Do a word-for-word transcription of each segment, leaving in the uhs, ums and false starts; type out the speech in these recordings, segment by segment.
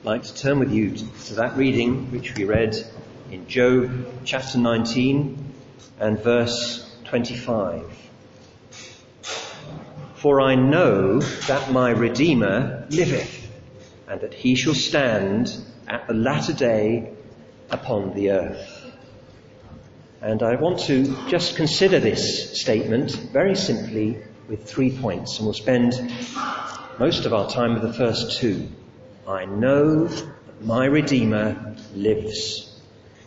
like to turn with you to that reading which we read in Job chapter nineteen and verse twenty-five. For I know that my Redeemer liveth, and that he shall stand at the latter day upon the earth. And I want to just consider this statement very simply with three points, and we'll spend most of our time with the first two. I know that my Redeemer lives.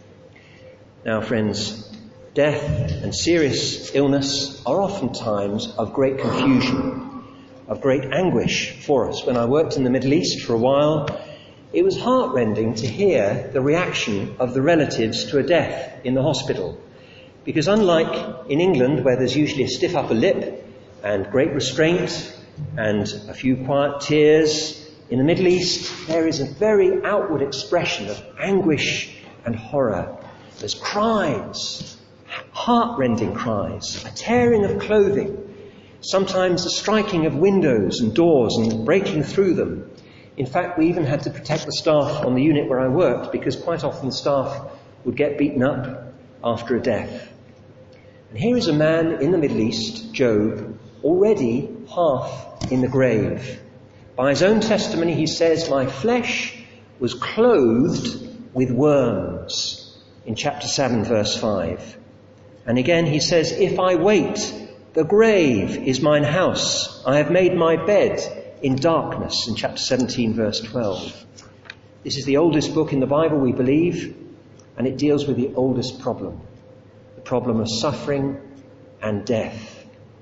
Now, friends, death and serious illness are oftentimes of great confusion, of great anguish for us. When I worked in the Middle East for a while, it was heartrending to hear the reaction of the relatives to a death in the hospital. Because unlike in England, where there's usually a stiff upper lip and great restraint and a few quiet tears, in the Middle East there is a very outward expression of anguish and horror. There's cries, heart-rending cries, a tearing of clothing, sometimes the striking of windows and doors and breaking through them. In fact, we even had to protect the staff on the unit where I worked, because quite often the staff would get beaten up after a death. And here is a man in the Middle East, Job, already half in the grave. By his own testimony, he says, my flesh was clothed with worms, in chapter seven, verse five. And again he says, if I wait, the grave is mine house. I have made my bed in darkness, in chapter seventeen, verse twelve. This is the oldest book in the Bible, we believe, and it deals with the oldest problem, the problem of suffering and death.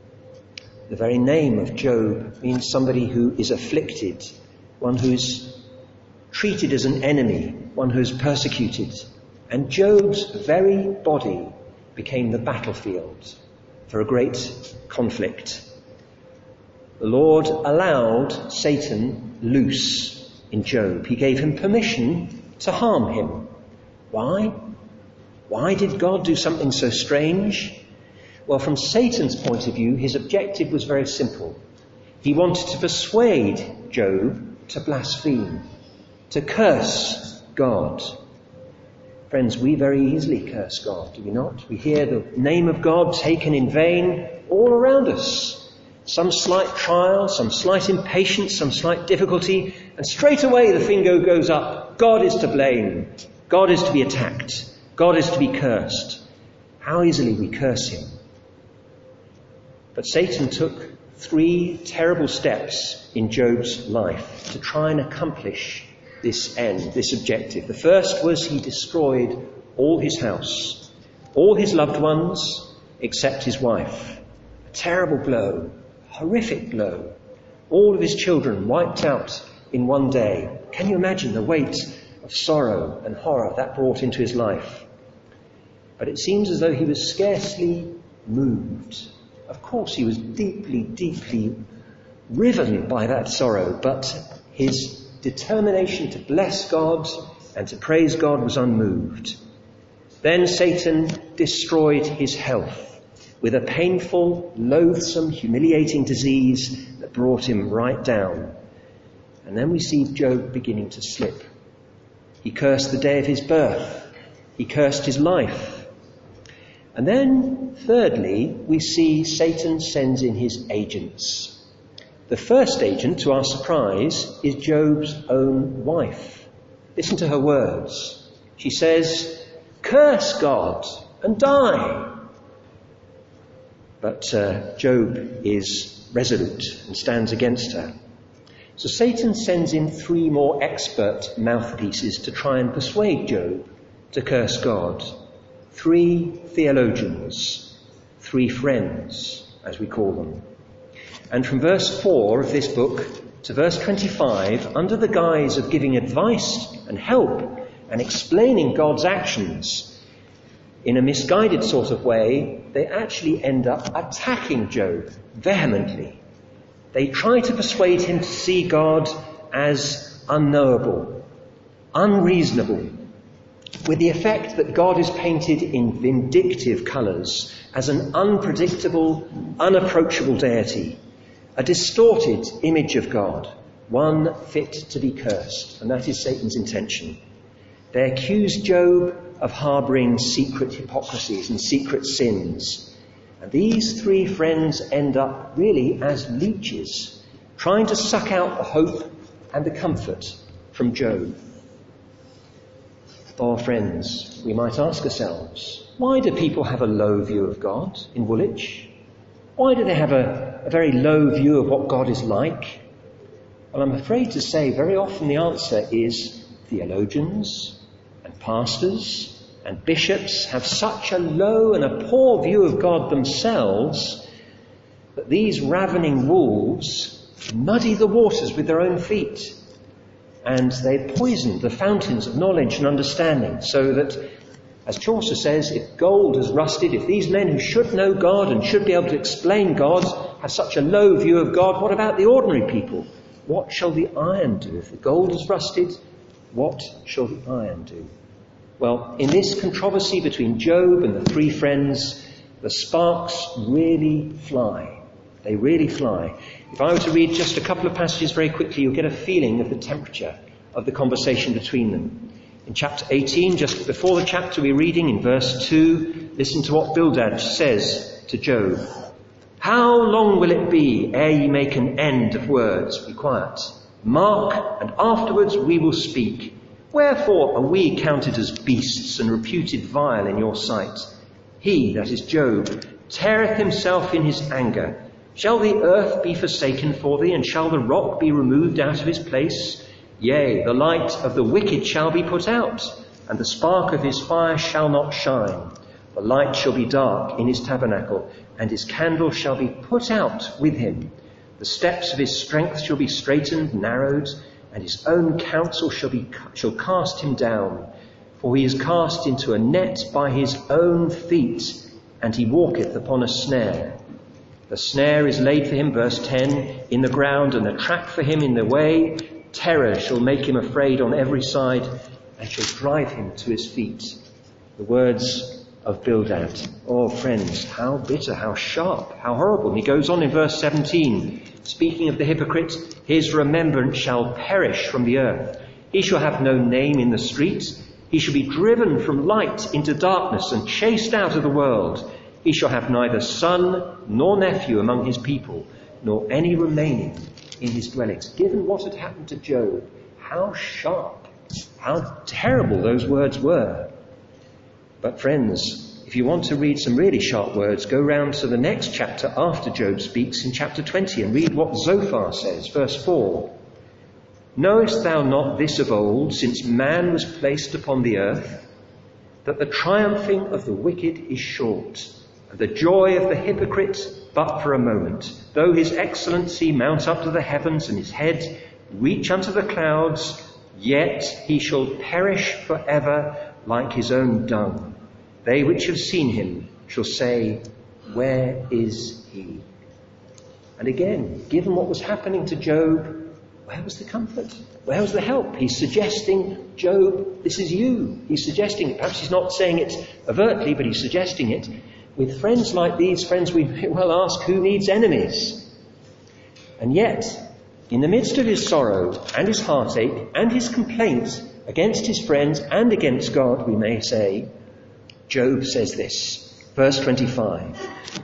The very name of Job means somebody who is afflicted, one who's treated as an enemy, one who's persecuted. And Job's very body became the battlefield for a great conflict. The Lord allowed Satan loose in Job. He gave him permission to harm him. Why? Why did God do something so strange? Well, from Satan's point of view, his objective was very simple. He wanted to persuade Job to blaspheme, to curse God. Friends, we very easily curse God, do we not? We hear the name of God taken in vain all around us. Some slight trial, some slight impatience, some slight difficulty, and straight away the finger goes up. God is to blame. God is to be attacked. God is to be cursed. How easily we curse him. But Satan took three terrible steps in Job's life to try and accomplish this end, this objective. The first was he destroyed all his house, all his loved ones except his wife. A terrible blow, a horrific blow. All of his children wiped out in one day. Can you imagine the weight of sorrow and horror that brought into his life? But it seems as though he was scarcely moved. Of course, he was deeply, deeply riven by that sorrow, but his determination to bless God and to praise God was unmoved. Then Satan destroyed his health with a painful, loathsome, humiliating disease that brought him right down. And then we see Job beginning to slip. He cursed the day of his birth. He cursed his life. And then, thirdly, we see Satan sends in his agents. The first agent, to our surprise, is Job's own wife. Listen to her words. She says, curse God and die. But uh, Job is resolute and stands against her. So Satan sends in three more expert mouthpieces to try and persuade Job to curse God. Three theologians, three friends, as we call them. And from verse four of this book to verse twenty-five, under the guise of giving advice and help and explaining God's actions in a misguided sort of way, they actually end up attacking Job vehemently. They try to persuade him to see God as unknowable, unreasonable, with the effect that God is painted in vindictive colours as an unpredictable, unapproachable deity, a distorted image of God, one fit to be cursed, and that is Satan's intention. They accuse Job of harbouring secret hypocrisies and secret sins. And these three friends end up really as leeches, trying to suck out the hope and the comfort from Job. Oh, friends, we might ask ourselves, why do people have a low view of God in Woolwich? Why do they have a, a very low view of what God is like? Well, I'm afraid to say very often the answer is theologians and pastors and bishops have such a low and a poor view of God themselves that these ravening wolves muddy the waters with their own feet, and they poison the fountains of knowledge and understanding, so that, as Chaucer says, if gold has rusted, if these men who should know God and should be able to explain God have such a low view of God, what about the ordinary people? What shall the iron do? If the gold has rusted, what shall the iron do? Well, in this controversy between Job and the three friends, the sparks really fly. They really fly. If I were to read just a couple of passages very quickly, you'll get a feeling of the temperature of the conversation between them. In chapter eighteen, just before the chapter we're reading, in verse two, listen to what Bildad says to Job. How long will it be ere ye make an end of words? Be quiet. Mark, and afterwards we will speak. Wherefore are we counted as beasts and reputed vile in your sight? He, that is Job, teareth himself in his anger. Shall the earth be forsaken for thee, and shall the rock be removed out of his place? Yea, the light of the wicked shall be put out, and the spark of his fire shall not shine. The light shall be dark in his tabernacle, and his candle shall be put out with him. The steps of his strength shall be straitened, narrowed, and his own counsel shall be shall cast him down. For he is cast into a net by his own feet, and he walketh upon a snare. The snare is laid for him, verse ten, in the ground, and the trap for him in the way. Terror shall make him afraid on every side, and shall drive him to his feet. The words of Bildad. Oh, friends, how bitter, how sharp, how horrible. And he goes on in verse seventeen, speaking of the hypocrite, his remembrance shall perish from the earth. He shall have no name in the streets. He shall be driven from light into darkness and chased out of the world. He shall have neither son nor nephew among his people, nor any remaining in his dwellings. Given what had happened to Job, how sharp, how terrible those words were. But friends, if you want to read some really sharp words, go round to the next chapter after Job speaks, in chapter twenty, and read what Zophar says, verse four. Knowest thou not this of old, since man was placed upon the earth, that the triumphing of the wicked is short, and the joy of the hypocrite but for a moment? Though his excellency mount up to the heavens, and his head reach unto the clouds, yet he shall perish for ever like his own dung. They which have seen him shall say, where is he? And again, given what was happening to Job, where was the comfort? Where was the help? He's suggesting, Job, this is you. He's suggesting it. Perhaps he's not saying it overtly, but he's suggesting it. With friends like these, friends, we may well ask, who needs enemies? And yet, in the midst of his sorrow and his heartache and his complaints against his friends and against God, we may say, Job says this, verse twenty-five,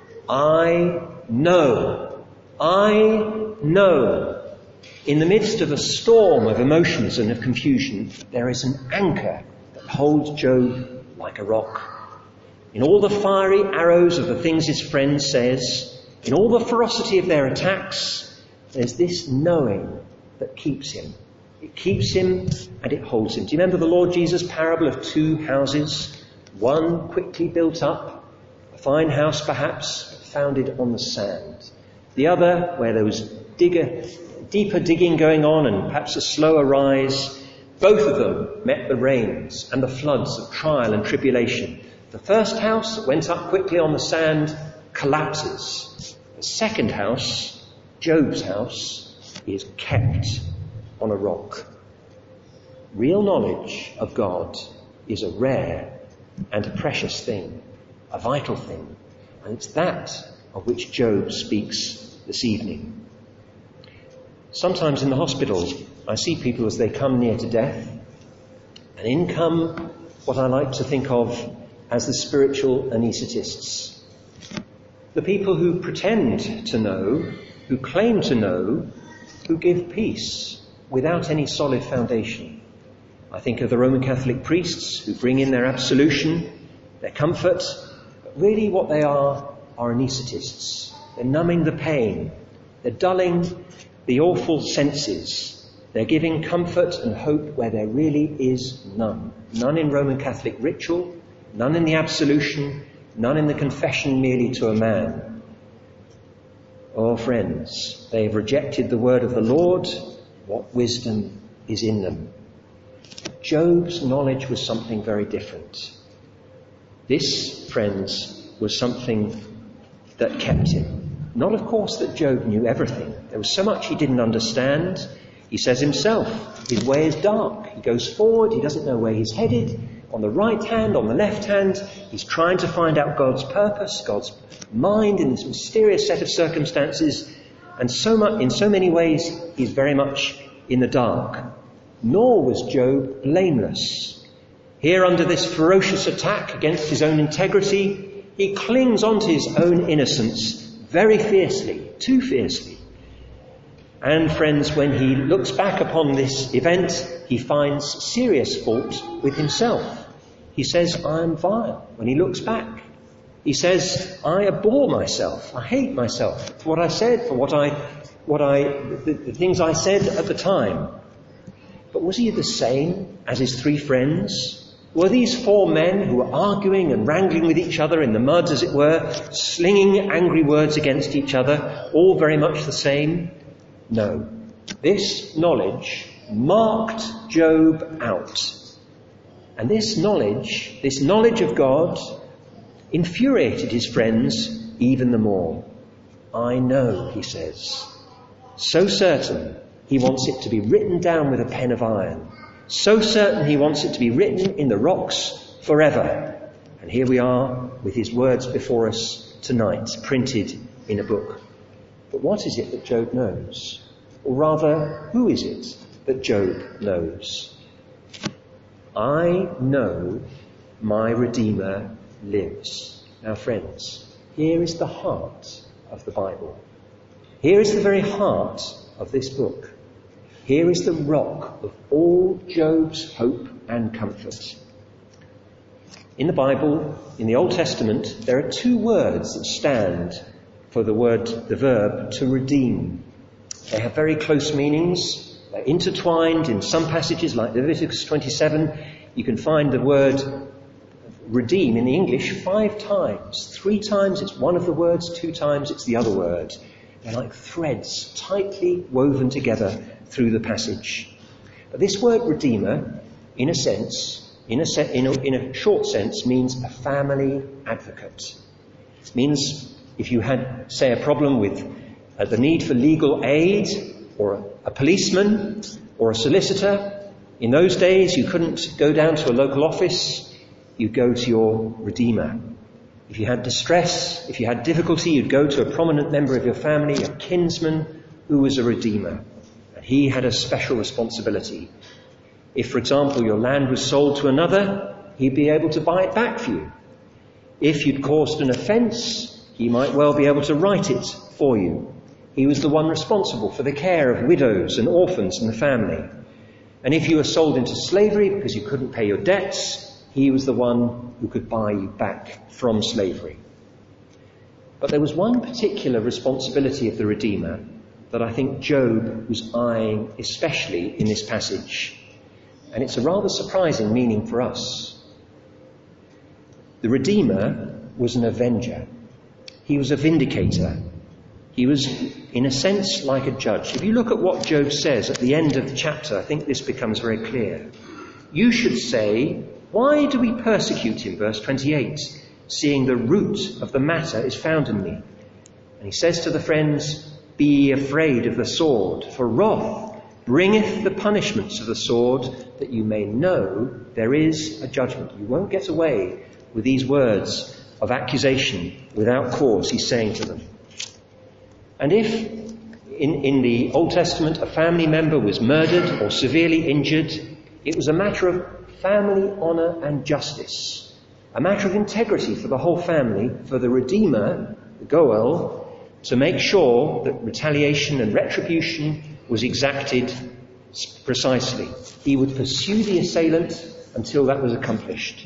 I know, I know, in the midst of a storm of emotions and of confusion, there is an anchor that holds Job like a rock. In all the fiery arrows of the things his friend says, in all the ferocity of their attacks, there's this knowing that keeps him. It keeps him and it holds him. Do you remember the Lord Jesus' parable of two houses? One quickly built up, a fine house perhaps, founded on the sand. The other, where there was digger, deeper digging going on and perhaps a slower rise. Both of them met the rains and the floods of trial and tribulation. The first house that went up quickly on the sand collapses. The second house, Job's house, is kept on a rock. Real knowledge of God is a rare and a precious thing, a vital thing. And it's that of which Job speaks this evening. Sometimes in the hospital, I see people as they come near to death, and in come what I like to think of as the spiritual anaesthetists. The people who pretend to know, who claim to know, who give peace without any solid foundation. I think of the Roman Catholic priests who bring in their absolution, their comfort, but really what they are are anaesthetists. They're numbing the pain. They're dulling the awful senses. They're giving comfort and hope where there really is none. None in Roman Catholic ritual, none in the absolution, none in the confession merely to a man. Oh, friends, they have rejected the word of the Lord. What wisdom is in them? Job's knowledge was something very different. This, friends, was something that kept him. Not, of course, that Job knew everything. There was so much he didn't understand. He says himself, his way is dark. He goes forward, he doesn't know where he's headed. On the right hand, on the left hand, he's trying to find out God's purpose, God's mind in this mysterious set of circumstances. And so much, in so many ways, he's very much in the dark. Nor was Job blameless. Here, under this ferocious attack against his own integrity, he clings onto his own innocence very fiercely, too fiercely. And friends, when he looks back upon this event, he finds serious fault with himself. He says, I am vile. When he looks back, he says, I abhor myself. I hate myself for what I said, for what I, what I, the, the things I said at the time. But was he the same as his three friends? Were these four men who were arguing and wrangling with each other in the mud, as it were, slinging angry words against each other, all very much the same? No. This knowledge marked Job out. And this knowledge, this knowledge of God, infuriated his friends even the more. I know, he says. So certain he wants it to be written down with a pen of iron. So certain he wants it to be written in the rocks forever. And here we are with his words before us tonight, printed in a book. But what is it that Job knows? Or rather, who is it that Job knows? I know my Redeemer lives. Now, friends, here is the heart of the Bible. Here is the very heart of this book. Here is the rock of all Job's hope and comfort. In the Bible, in the Old Testament, there are two words that stand for the word, the verb, to redeem. They have very close meanings. They're intertwined in some passages, like Leviticus twenty-seven. You can find the word redeem in the English five times. Three times it's one of the words, two times it's the other word. They're like threads tightly woven together through the passage. But this word redeemer, in a sense, in a, se- in a, in a short sense, means a family advocate. It means if you had, say, a problem with uh, the need for legal aid, or a, a policeman, or a solicitor, in those days you couldn't go down to a local office, you'd go to your redeemer. If you had distress, if you had difficulty, you'd go to a prominent member of your family, a kinsman, who was a redeemer. And he had a special responsibility. If, for example, your land was sold to another, he'd be able to buy it back for you. If you'd caused an offence, he might well be able to right it for you. He was the one responsible for the care of widows and orphans in the family. And if you were sold into slavery because you couldn't pay your debts, he was the one who could buy you back from slavery. But there was one particular responsibility of the Redeemer that I think Job was eyeing especially in this passage. And it's a rather surprising meaning for us. The Redeemer was an avenger. He was a vindicator. He was, in a sense, like a judge. If you look at what Job says at the end of the chapter, I think this becomes very clear. You should say, why do we persecute him? Verse twenty-eight, seeing the root of the matter is found in me. And he says to the friends, be ye afraid of the sword, for wrath bringeth the punishments of the sword, that you may know there is a judgment. You won't get away with these words of accusation without cause, he's saying to them. And if, in, in the Old Testament, a family member was murdered or severely injured, it was a matter of family honour and justice, a matter of integrity for the whole family, for the Redeemer, the Goel, to make sure that retaliation and retribution was exacted precisely. He would pursue the assailant until that was accomplished.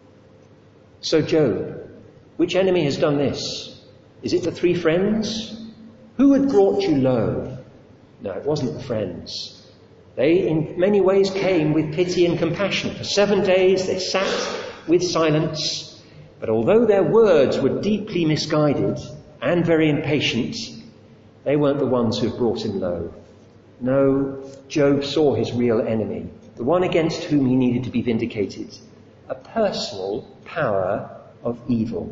So Job, which enemy has done this? Is it the three friends? Who had brought you low? No, it wasn't the friends. They in many ways came with pity and compassion. For seven days they sat with silence, but although their words were deeply misguided and very impatient, they weren't the ones who brought him low. No, Job saw his real enemy, the one against whom he needed to be vindicated, a personal power of evil,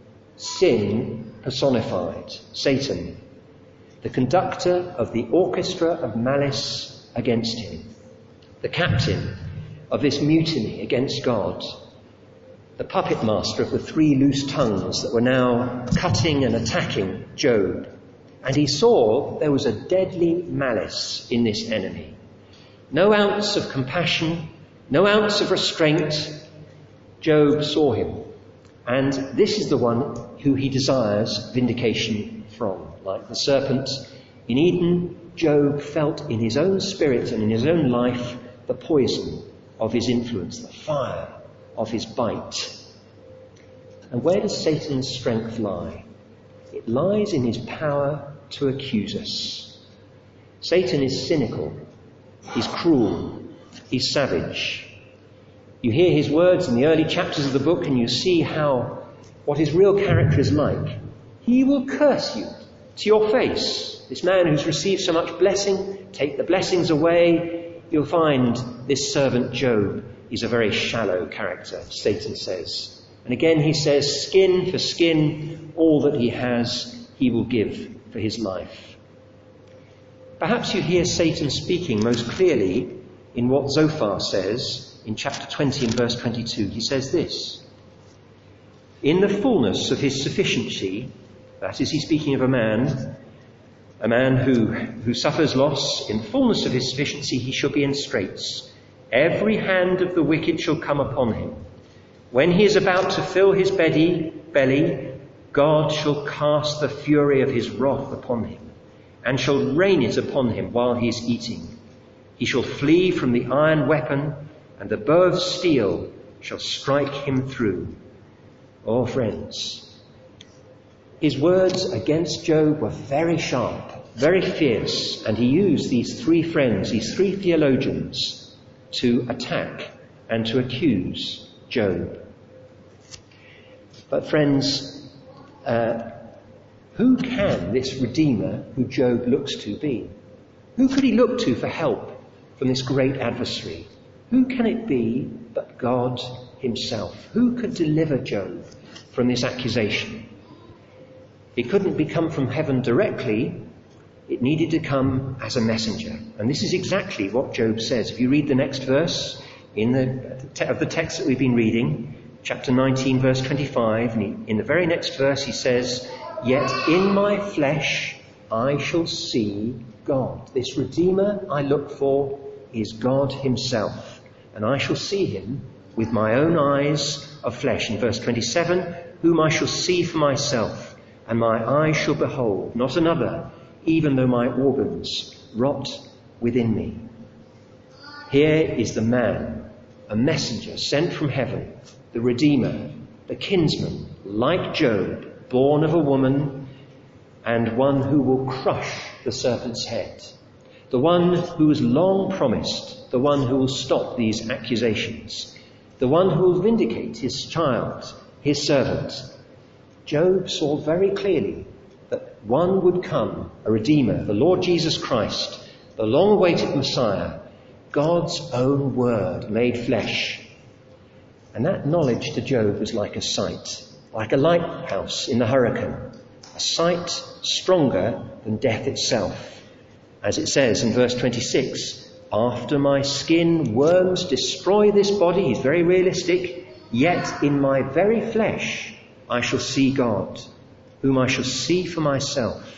sin personified, Satan, the conductor of the orchestra of malice against him, the captain of this mutiny against God, the puppet master of the three loose tongues that were now cutting and attacking Job. And he saw there was a deadly malice in this enemy. No ounce of compassion, no ounce of restraint. Job saw him. And this is the one who he desires vindication from. Like the serpent in Eden, Job felt in his own spirit and in his own life the poison of his influence, the fire of his bite. And where does Satan's strength lie? It lies in his power to accuse us. Satan is cynical, he's cruel, he's savage. You hear his words in the early chapters of the book and you see how, what his real character is like. He will curse you to your face. This man who's received so much blessing, take the blessings away. You'll find this servant Job is a very shallow character, Satan says. And again he says, skin for skin, all that he has, he will give for his life. Perhaps you hear Satan speaking most clearly in what Zophar says in chapter twenty and verse twenty-two. He says this: in the fullness of his sufficiency, that is, he's speaking of a man, a man who, who suffers loss, in the fullness of his sufficiency he shall be in straits. Every hand of the wicked shall come upon him. When he is about to fill his belly, belly, God shall cast the fury of his wrath upon him, and shall rain it upon him while he is eating. He shall flee from the iron weapon, and the bow of steel shall strike him through. Oh, friends, his words against Job were very sharp, very fierce, and he used these three friends, these three theologians, to attack and to accuse Job. But friends, uh, who can this Redeemer who Job looks to be? Who could he look to for help from this great adversary? Who can it be but God himself? Who could deliver Job from this accusation? It couldn't be come from heaven directly. It needed to come as a messenger. And this is exactly what Job says. If you read the next verse in the of the text that we've been reading, chapter nineteen, verse twenty-five, and he, in the very next verse he says, yet in my flesh I shall see God. This Redeemer I look for is God himself, and I shall see him with my own eyes of flesh. In verse twenty-seven, whom I shall see for myself, and my eyes shall behold, not another, even though my organs rot within me. Here is the man, a messenger sent from heaven, the Redeemer, the kinsman, like Job, born of a woman, and one who will crush the serpent's head, the one who was long promised, the one who will stop these accusations, the one who will vindicate his child, his servant. Job saw very clearly that one would come, a Redeemer, the Lord Jesus Christ, the long-awaited Messiah, God's own word made flesh. And that knowledge to Job was like a sight, like a lighthouse in the hurricane, a sight stronger than death itself. As it says in verse twenty-six, after my skin worms destroy this body, he's very realistic, yet in my very flesh I shall see God, whom I shall see for myself,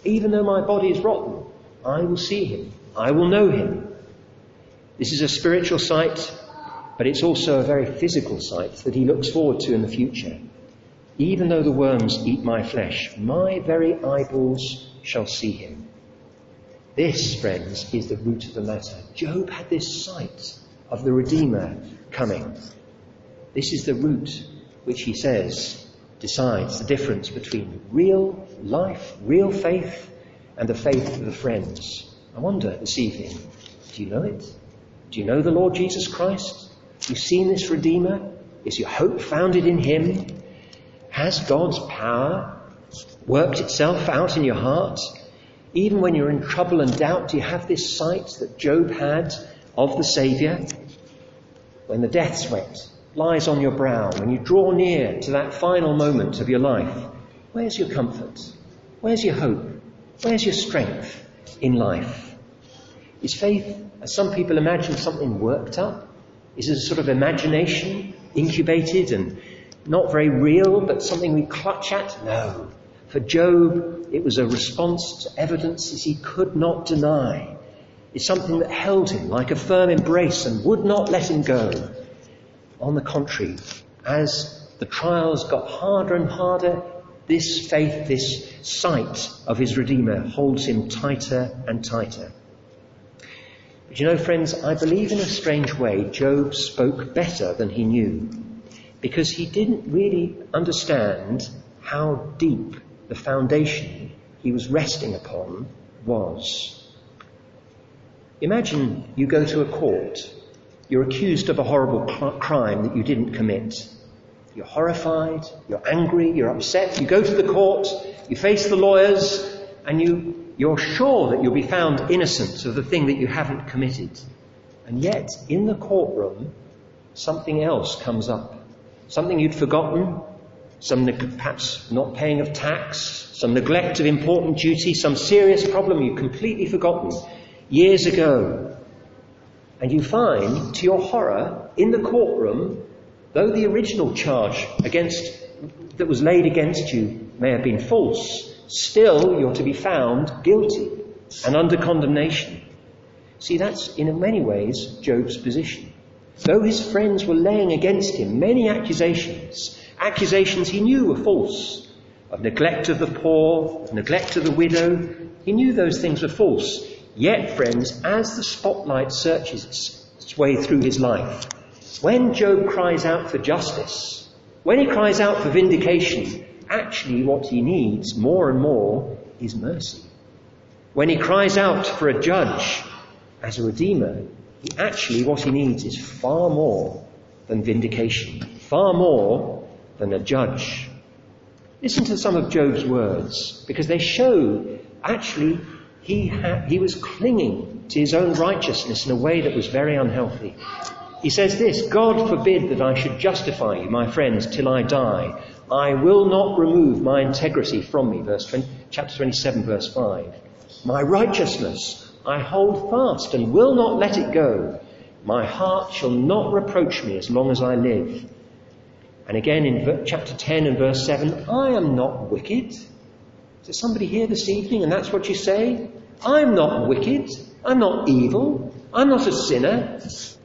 Even though my body is rotten, I will see him. I will know him. This is a spiritual sight, but it's also a very physical sight that he looks forward to in the future. Even though the worms eat my flesh, my very eyeballs shall see him. This, friends, is the root of the matter. Job had this sight of the Redeemer coming. This is the root which he says decides the difference between real life, real faith, and the faith of the friends. I wonder this evening, do you know it? Do you know the Lord Jesus Christ? Have you seen this Redeemer? Is your hope founded in him? Has God's power worked itself out in your heart? Even when you're in trouble and doubt, do you have this sight that Job had of the Saviour? When the death sweat lies on your brow, when you draw near to that final moment of your life, where's your comfort? Where's your hope? Where's your strength in life? Is faith, as some people imagine, something worked up? Is it a sort of imagination, incubated and not very real, but something we clutch at? No. For Job, it was a response to evidences he could not deny. It's something that held him like a firm embrace and would not let him go. On the contrary, as the trials got harder and harder, this faith, this sight of his Redeemer holds him tighter and tighter. But you know, friends, I believe in a strange way Job spoke better than he knew, because he didn't really understand how deep the foundation he was resting upon was. Imagine you go to a court. You're accused of a horrible cl- crime that you didn't commit. You're horrified, you're angry, you're upset. You go to the court, you face the lawyers, and you, you're sure that you'll be found innocent of the thing that you haven't committed. And yet, in the courtroom, something else comes up. Something you'd forgotten, some neg- perhaps not paying of tax, some neglect of important duty, some serious problem you've completely forgotten years ago. And you find, to your horror, in the courtroom, though the original charge against that was laid against you may have been false, still you're to be found guilty and under condemnation. See, that's in many ways Job's position. Though his friends were laying against him many accusations, accusations he knew were false, of neglect of the poor, of neglect of the widow, he knew those things were false. Yet, friends, as the spotlight searches its, its way through his life, when Job cries out for justice, when he cries out for vindication, actually what he needs more and more is mercy. When he cries out for a judge as a redeemer, he actually what he needs is far more than vindication, far more than a judge. Listen to some of Job's words, because they show actually he ha- he was clinging to his own righteousness in a way that was very unhealthy. He says this, God forbid that I should justify you, my friends, till I die. I will not remove my integrity from me, verse twenty, chapter twenty-seven, verse five. My righteousness I hold fast and will not let it go. My heart shall not reproach me as long as I live. And again in chapter ten and verse seven, I am not wicked. Is there somebody here this evening and that's what you say? I'm not wicked. I'm not evil. I'm not a sinner.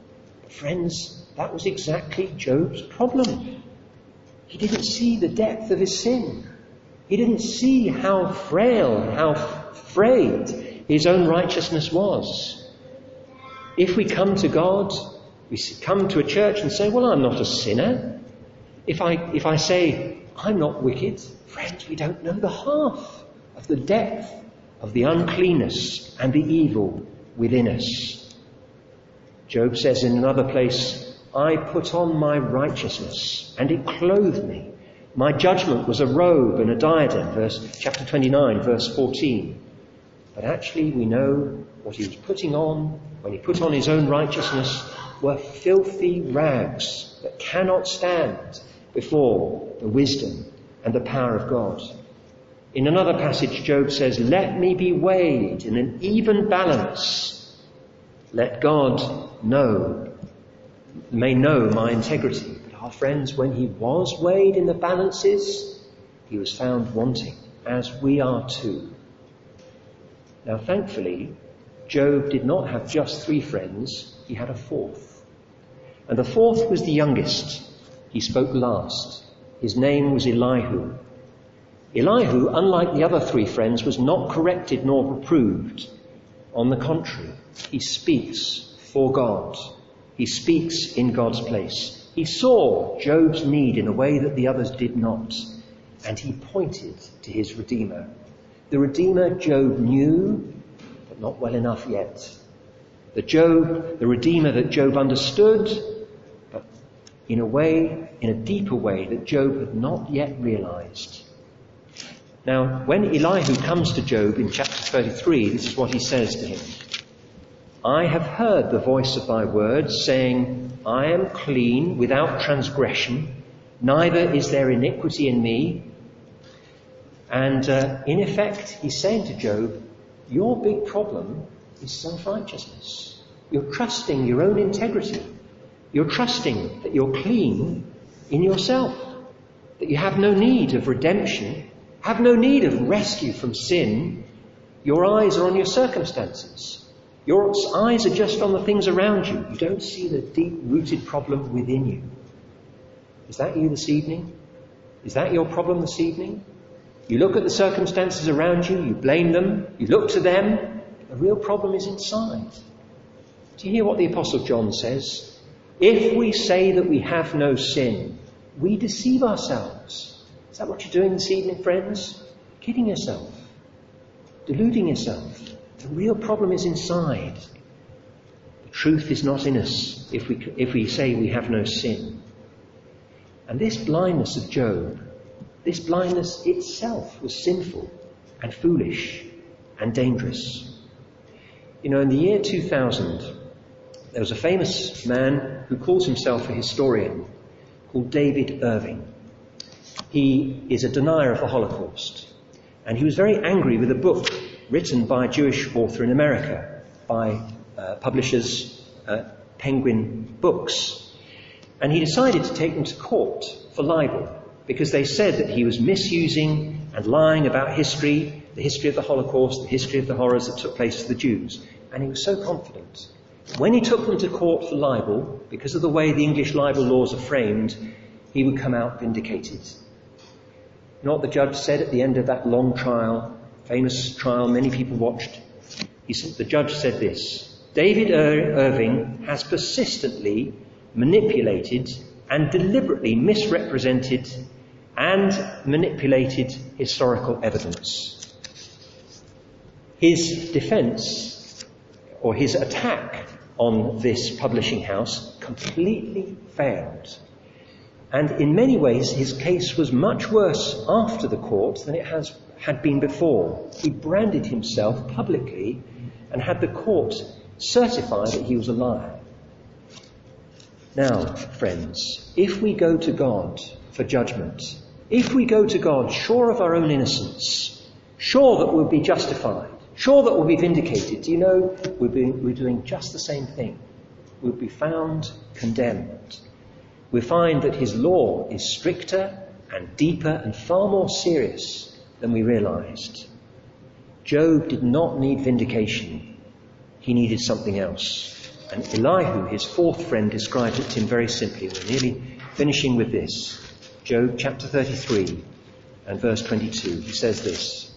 Friends, that was exactly Job's problem. He didn't see the depth of his sin. He didn't see how frail, how frayed his own righteousness was. If we come to God, we come to a church and say, well, I'm not a sinner. If I, if I say, I'm not wicked, friends, we don't know the half of the depth of the uncleanness and the evil within us. Job says in another place, I put on my righteousness and it clothed me. My judgment was a robe and a diadem, verse chapter twenty-nine, verse fourteen. But actually we know what he was putting on when he put on his own righteousness were filthy rags that cannot stand before the wisdom and the power of God. In another passage, Job says, let me be weighed in an even balance. Let God know, may know my integrity. But our friends, when he was weighed in the balances, he was found wanting, as we are too. Now, thankfully, Job did not have just three friends, he had a fourth. And the fourth was the youngest. He spoke last. His name was Elihu. Elihu, unlike the other three friends, was not corrected nor reproved. On the contrary, he speaks for God. He speaks in God's place. He saw Job's need in a way that the others did not, and he pointed to his Redeemer. The Redeemer Job knew, but not well enough yet. The Job, the Redeemer that Job understood, but in a way, in a deeper way that Job had not yet realized. Now, when Elihu comes to Job in chapter thirty-three, this is what he says to him. I have heard the voice of thy words, saying, I am clean without transgression, neither is there iniquity in me. And uh, in effect, he's saying to Job, your big problem is self-righteousness. You're trusting your own integrity. You're trusting that you're clean in yourself, that you have no need of redemption, have no need of rescue from sin. Your eyes are on your circumstances. Your eyes are just on the things around you. You don't see the deep-rooted problem within you. Is that you this evening? Is that your problem this evening? You look at the circumstances around you, you blame them, you look to them. The real problem is inside. Do you hear what the Apostle John says? If we say that we have no sin, we deceive ourselves. Is that what you're doing this evening, friends? Kidding yourself. Deluding yourself. The real problem is inside. The truth is not in us if we, if we say we have no sin. And this blindness of Job, this blindness itself was sinful and foolish and dangerous. You know, in the year two thousand, there was a famous man who calls himself a historian called David Irving. He is a denier of the Holocaust. And he was very angry with a book written by a Jewish author in America, by uh, publishers uh, Penguin Books. And he decided to take them to court for libel, because they said that he was misusing and lying about history, the history of the Holocaust, the history of the horrors that took place to the Jews. And he was so confident. When he took them to court for libel, because of the way the English libel laws are framed, he would come out vindicated. You know what the judge said at the end of that long trial, famous trial many people watched? He said, the judge said this: David Ir- Irving has persistently manipulated and deliberately misrepresented and manipulated historical evidence. His defense, or his attack on this publishing house, completely failed. And in many ways, his case was much worse after the court than it has had been before. He branded himself publicly and had the court certify that he was a liar. Now, friends, if we go to God for judgment, if we go to God sure of our own innocence, sure that we'll be justified, sure that we'll be vindicated, do you know, we're, being, we're doing just the same thing. We'll be found condemned. We find that his law is stricter and deeper and far more serious than we realized. Job did not need vindication. He needed something else. And Elihu, his fourth friend, described it to him very simply. We're nearly finishing with this. Job chapter thirty-three and verse twenty-two. He says this: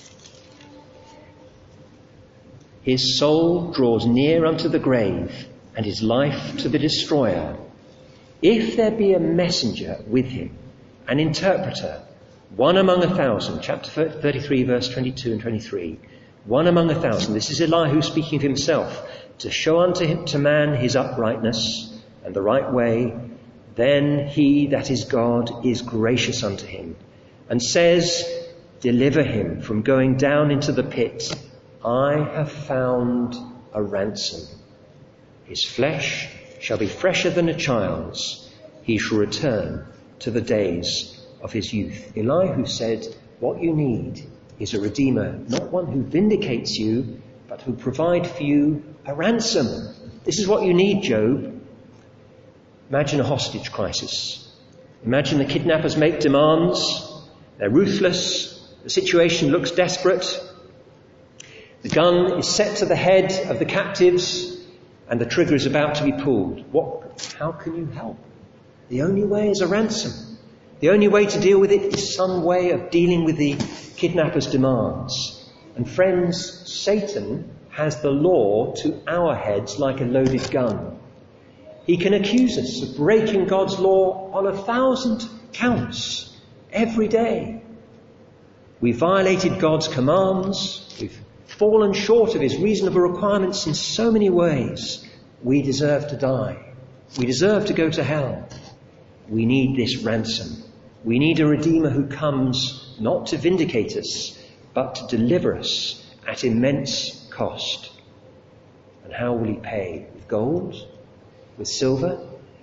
His soul draws near unto the grave, and his life to the destroyer. If there be a messenger with him, an interpreter, one among a thousand, chapter thirty-three, verse twenty-two and twenty-three, one among a thousand. This is Elihu speaking of himself. To show unto him, to man his uprightness and the right way, then he that is God is gracious unto him, and says, deliver him from going down into the pit. I have found a ransom. His flesh shall be fresher than a child's. He shall return to the days of his youth. Elihu said, what you need is a redeemer, not one who vindicates you, but who provide for you a ransom. This is what you need, Job. Imagine a hostage crisis. Imagine the kidnappers make demands. They're ruthless. The situation looks desperate. The gun is set to the head of the captives and the trigger is about to be pulled. What? How can you help? The only way is a ransom. The only way to deal with it is some way of dealing with the kidnapper's demands. And friends, Satan has the law to our heads like a loaded gun. He can accuse us of breaking God's law on a thousand counts every day. We violated God's commands. We've fallen short of his reasonable requirements in so many ways. We deserve to die. We deserve to go to hell. We need this ransom. We need a Redeemer who comes not to vindicate us, but to deliver us at immense cost. And how will he pay? With gold? With silver?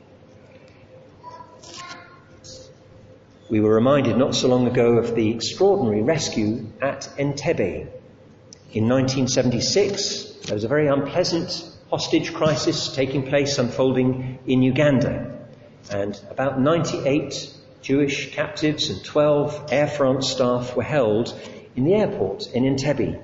We were reminded not so long ago of the extraordinary rescue at Entebbe. In nineteen seventy-six, there was a very unpleasant hostage crisis taking place, unfolding in Uganda. And about ninety-eight Jewish captives and twelve Air France staff were held in the airport in Entebbe.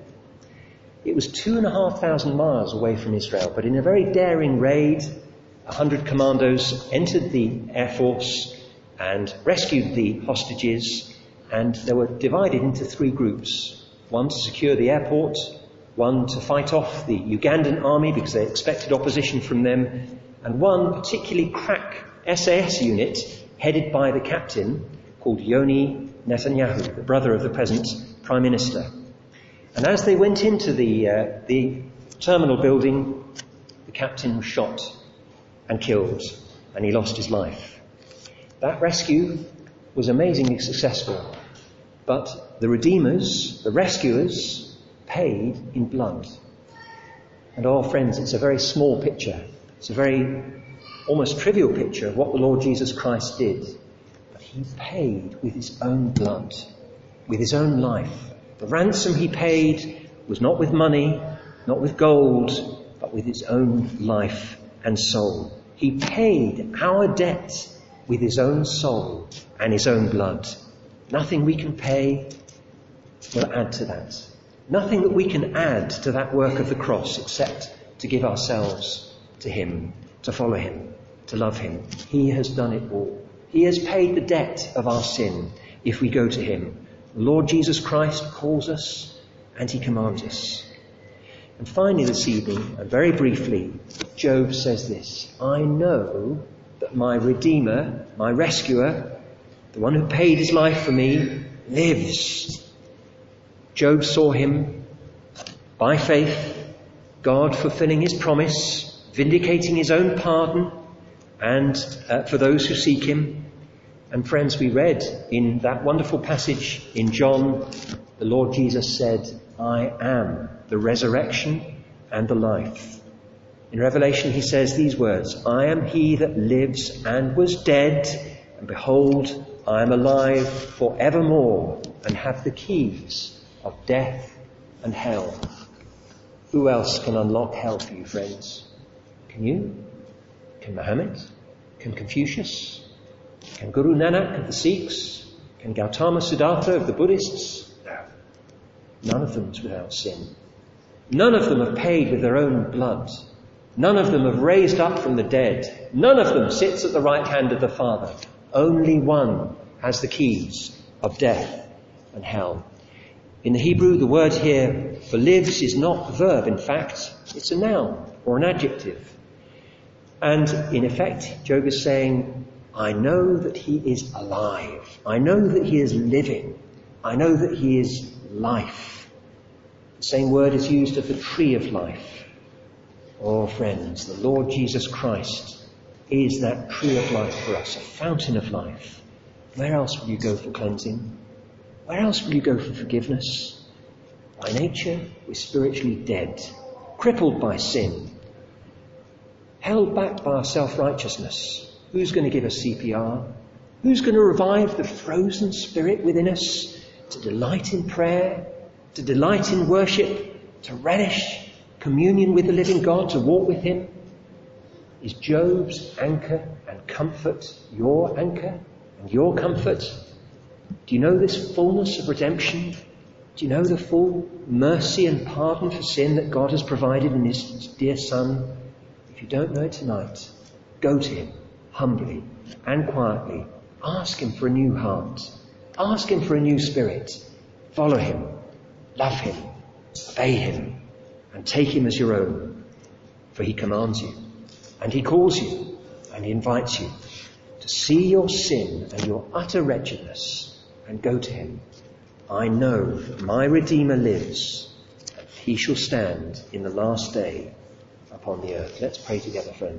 It was two and a half thousand miles away from Israel, but in a very daring raid, a hundred commandos entered the Air Force and rescued the hostages, and they were divided into three groups. One to secure the airport, one to fight off the Ugandan army because they expected opposition from them, and one particularly crack S A S unit headed by the captain called Yoni Netanyahu, the brother of the present Prime Minister. And as they went into the, uh, the terminal building, the captain was shot and killed, and he lost his life. That rescue was amazingly successful, but the redeemers, the rescuers, paid in blood. And oh friends, it's a very small picture. It's a very almost trivial picture of what the Lord Jesus Christ did. But he paid with his own blood, with his own life. The ransom he paid was not with money, not with gold, but with his own life and soul. He paid our debt with his own soul and his own blood. Nothing we can pay will add to that. Nothing that we can add to that work of the cross except to give ourselves to him, to follow him, to love him. He has done it all. He has paid the debt of our sin if we go to him. The Lord Jesus Christ calls us and he commands us. And finally this evening, and very briefly, Job says this: I know that my Redeemer, my rescuer, the one who paid his life for me, lives. Job saw him by faith, God fulfilling his promise, vindicating his own pardon, and uh, for those who seek him. And friends, we read in that wonderful passage in John, the Lord Jesus said, I am the resurrection and the life. In Revelation he says these words, I am he that lives and was dead, and behold, I am alive forevermore, and have the keys of death and hell. Who else can unlock hell for you, friends? Can you? Can Muhammad? Can Confucius? Can Guru Nanak of the Sikhs? Can Gautama Siddhartha of the Buddhists? No. None of them is without sin. None of them have paid with their own blood. None of them have raised up from the dead. None of them sits at the right hand of the Father. Only one has the keys of death and hell. In the Hebrew, the word here for lives is not a verb. In fact, it's a noun or an adjective. And in effect, Job is saying, I know that he is alive. I know that he is living. I know that he is life. The same word is used of the tree of life. Oh, friends, the Lord Jesus Christ is that tree of life for us, a fountain of life. Where else will you go for cleansing? Where else will you go for forgiveness? By nature, we're spiritually dead, crippled by sin, held back by our self-righteousness. Who's going to give us C P R? Who's going to revive the frozen spirit within us to delight in prayer, to delight in worship, to relish communion with the living God, to walk with him? Is Job's anchor and comfort your anchor and your comfort? Do you know this fullness of redemption Do you know the full mercy and pardon for sin that God has provided in his dear Son? If you don't know it tonight, go to him humbly and quietly. Ask him for a new heart. Ask him for a new spirit. Follow him. Love him. Obey him. And take him as your own. For he commands you. And he calls you. And he invites you to see your sin and your utter wretchedness and go to him. I know that my Redeemer lives, and he shall stand in the last day upon the earth. Let's pray together, friends.